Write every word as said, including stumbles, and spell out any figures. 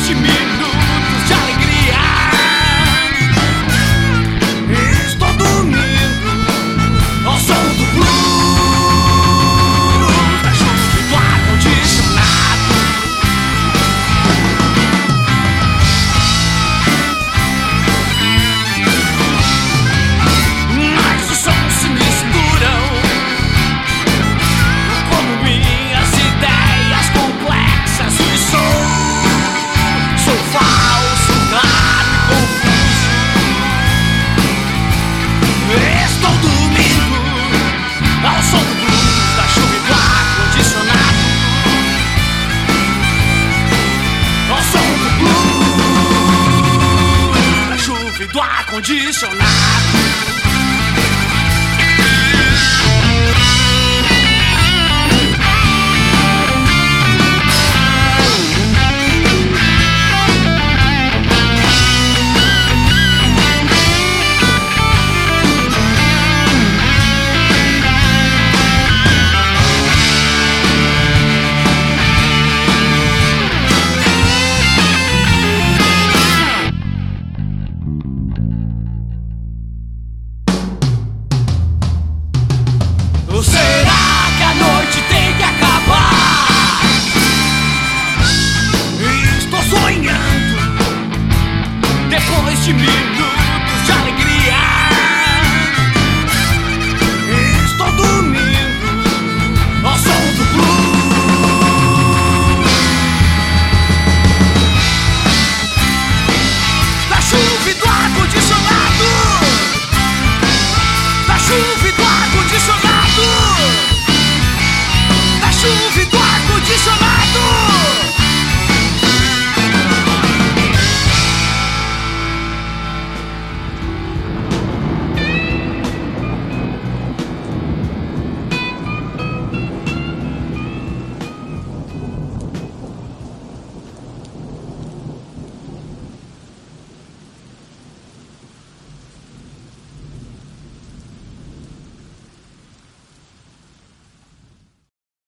Depois de minutos de alegria, estou dormindo ao som do blues, da chuva e do ar-condicionado. Mas os sons se misturam como minhas ideias complexas e sou Sou falso, claro e confuso. Estou dormindo ao som do blues, da chuva e do ar-condicionado. Ao som do blues, da chuva e do ar-condicionado. Será que a noite tem que acabar? Estou sonhando depois de mim.